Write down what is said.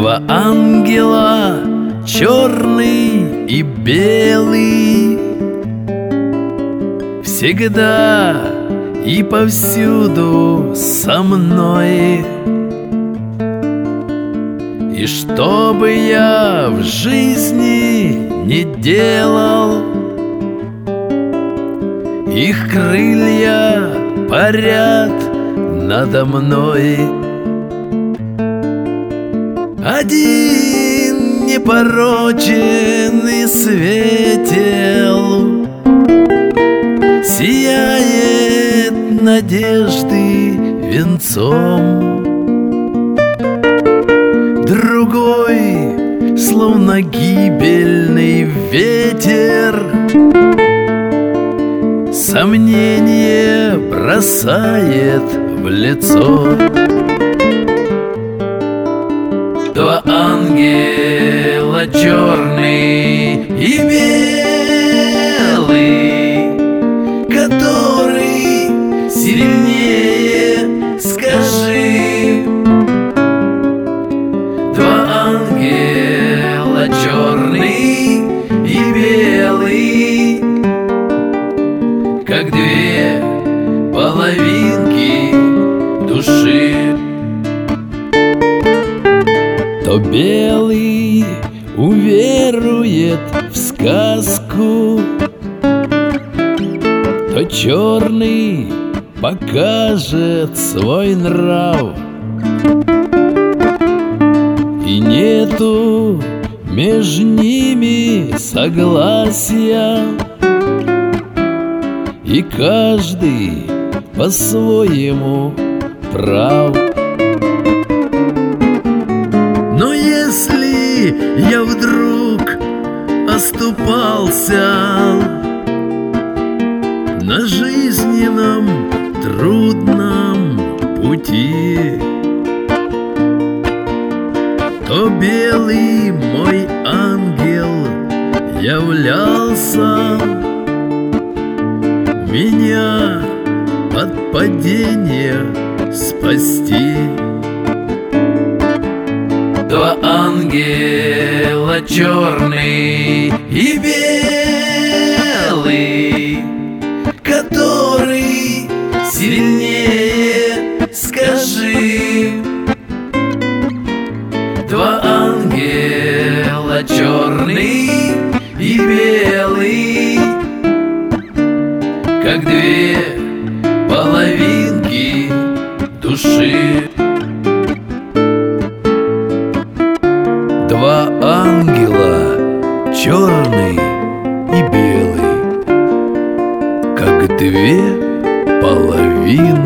Два ангела, черный и белый, всегда и повсюду со мной. И что бы я в жизни не делал, их крылья парят надо мной. Один непорочен и светел сияет надежды венцом. Другой, словно гибельный ветер, сомнение бросает в лицо. Два ангела, черный и белый, который сильнее, скажи. Два ангела, черный и белый, как две половинки души. То белый уверует в сказку, то черный покажет свой нрав. И нету между ними согласия, и каждый по-своему прав. Но если я вдруг оступался на жизненном трудном пути, то белый мой ангел являлся меня от падения спасти. Два ангела, черный и белый, который сильнее, скажи. Два ангела, черный и белый, как две половинки души. Два ангела, черный и белый, как две половинки